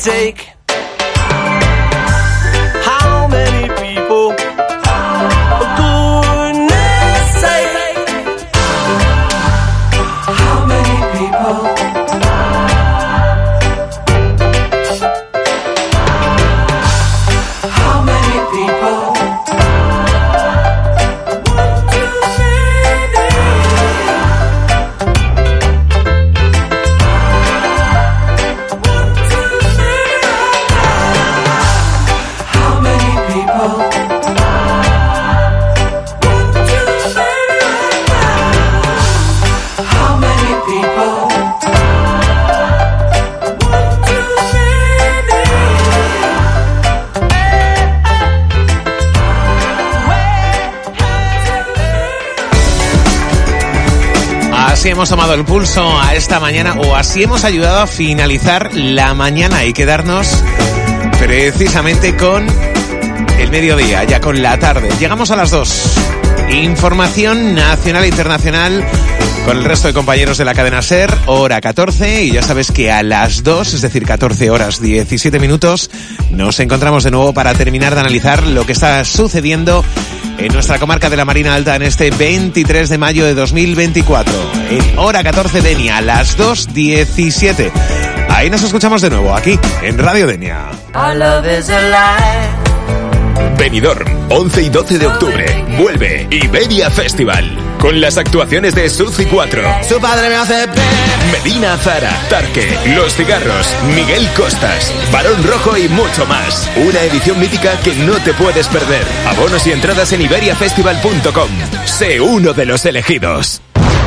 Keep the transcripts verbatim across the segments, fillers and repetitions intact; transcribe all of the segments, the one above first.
take? How many people? For goodness sake. How many people? How many people? Want to maybe? How many people? How many people? Así hemos tomado el pulso a esta mañana, o así hemos ayudado a finalizar la mañana y quedarnos precisamente con el mediodía, ya con la tarde. Llegamos a las dos. Información nacional e internacional con el resto de compañeros de la cadena SER, hora catorce, y ya sabes que a las dos, es decir, catorce horas diecisiete minutos, nos encontramos de nuevo para terminar de analizar lo que está sucediendo en nuestra comarca de la Marina Alta en este veintitrés de mayo de dos mil veinticuatro. En hora catorce Denia, a las dos diecisiete. Ahí nos escuchamos de nuevo, aquí, en Radio Denia. Our love is alive. Benidorm, once y doce de octubre. Vuelve Iberia Festival. Con las actuaciones de Suzy cuatro, Su padre me hace Medina Zara, Tarque, Los Cigarros, Miguel Costas, Barón Rojo y mucho más. Una edición mítica que no te puedes perder. Abonos y entradas en iberia festival punto com. Sé uno de los elegidos.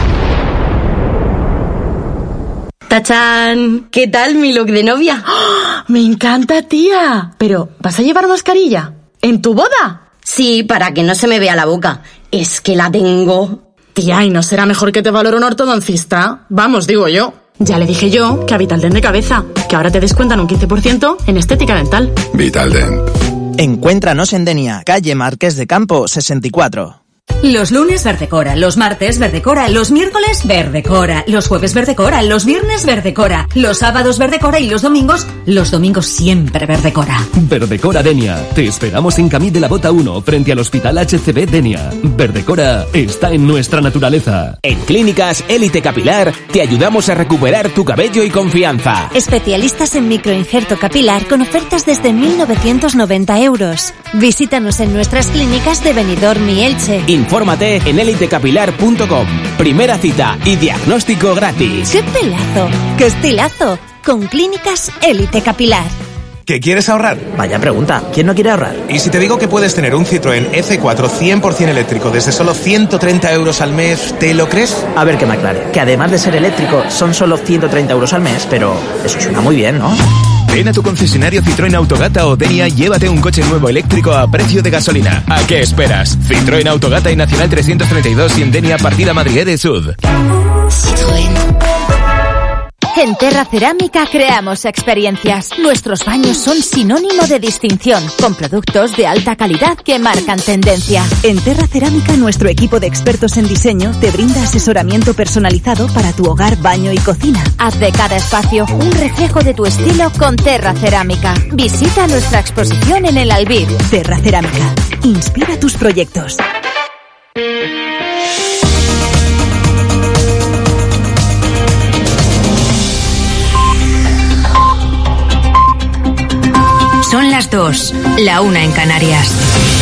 ¡Tachán! ¿Qué tal mi look de novia? ¡Oh! ¡Me encanta, tía! Pero, ¿vas a llevar mascarilla? ¿En tu boda? Sí, para que no se me vea la boca. Es que la tengo. Tía, ¿y no será mejor que te valore un ortodoncista? Vamos, digo yo. Ya le dije yo que a Vitaldent de cabeza, que ahora te descuentan un quince por ciento en estética dental. Vitaldent. Encuéntranos en Denia, calle Marqués de Campo sesenta y cuatro. Los lunes Verdecora, los martes Verdecora, los miércoles Verdecora, los jueves Verdecora, los viernes Verdecora, los sábados Verdecora y los domingos, los domingos siempre Verdecora. Verdecora Denia. Te esperamos en Camí de la Bota uno, frente al Hospital H C B Denia. Verdecora está en nuestra naturaleza. En Clínicas Élite Capilar te ayudamos a recuperar tu cabello y confianza. Especialistas en microinjerto capilar con ofertas desde mil novecientos noventa euros. Visítanos en nuestras clínicas de Benidorm y Elche. Infórmate en élite capilar punto com. Primera cita y diagnóstico gratis. ¡Qué pelazo! ¡Qué estilazo! Con Clínicas Élite Capilar. ¿Qué quieres ahorrar? Vaya pregunta, ¿quién no quiere ahorrar? ¿Y si te digo que puedes tener un Citroën E C cuatro cien por ciento eléctrico desde solo ciento treinta euros al mes, ¿te lo crees? A ver que me aclare, que además de ser eléctrico son solo ciento treinta euros al mes, pero eso suena muy bien, ¿no? Ven a tu concesionario Citroën Autogata o Denia y llévate un coche nuevo eléctrico a precio de gasolina. ¿A qué esperas? Citroën Autogata y Nacional trescientos treinta y dos y en Denia partida Madrid de Sud. Citroën. En Terra Cerámica creamos experiencias. Nuestros baños son sinónimo de distinción, con productos de alta calidad que marcan tendencia. En Terra Cerámica, nuestro equipo de expertos en diseño te brinda asesoramiento personalizado para tu hogar, baño y cocina. Haz de cada espacio un reflejo de tu estilo con Terra Cerámica. Visita nuestra exposición en el Albir. Terra Cerámica. Inspira tus proyectos. Son las dos, la una en Canarias.